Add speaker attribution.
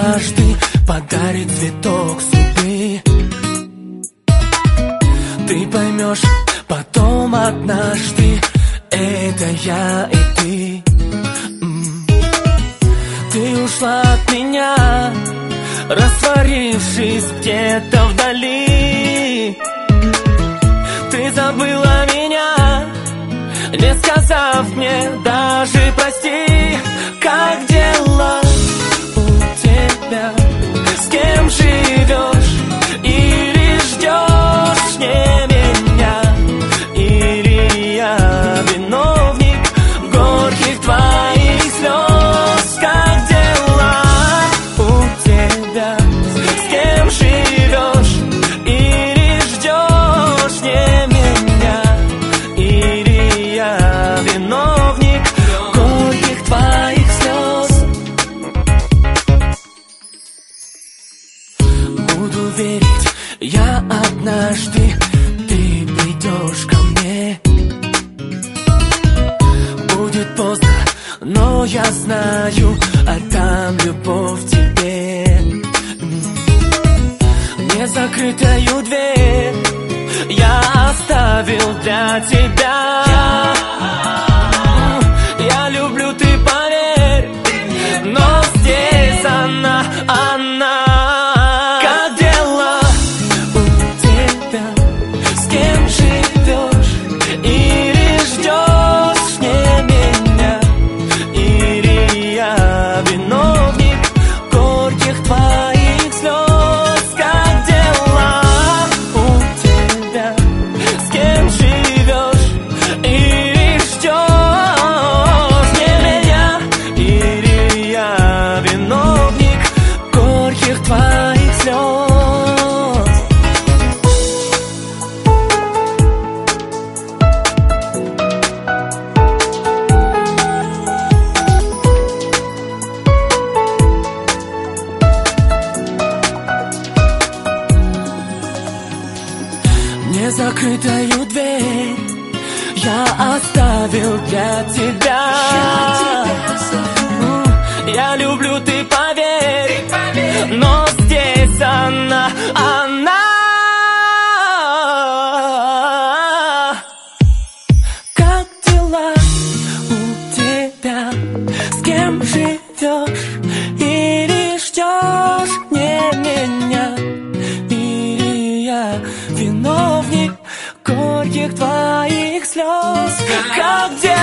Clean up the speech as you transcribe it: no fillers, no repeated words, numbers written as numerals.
Speaker 1: однажды подарит цветок судьбы. Ты поймешь потом однажды, это я и ты. Ты ушла от меня, растворившись где-то вдали. Ты забыла меня, не сказав мне даже прости. Как дела у тебя? С кем живешь? Или ждешь не меня? Или я виновник горьких твоих слез? Как дела у тебя? С кем живешь? Или ждешь не меня? Или я виновник горьких твоих слез? Буду верить я однажды, ты придешь ко мне. Будет поздно, но я знаю, отдам любовь тебе. Незакрытую дверь я оставил для тебя. Я люблю, ты поверь, но здесь она. Как дела у тебя? С кем живешь? Или ждешь не меня? Или я виновник горьких твоих слез? Как дела у тебя? С кем живешь? Или ждешь не меня? Или я виновник горьких твоих слез? Незакрытую дверь я оставил для тебя. Я люблю, ты поверь, но здесь она. Как дела у тебя? С кем живешь? Или ждешь не меня? Или я виновник горьких твоих слез? Как дела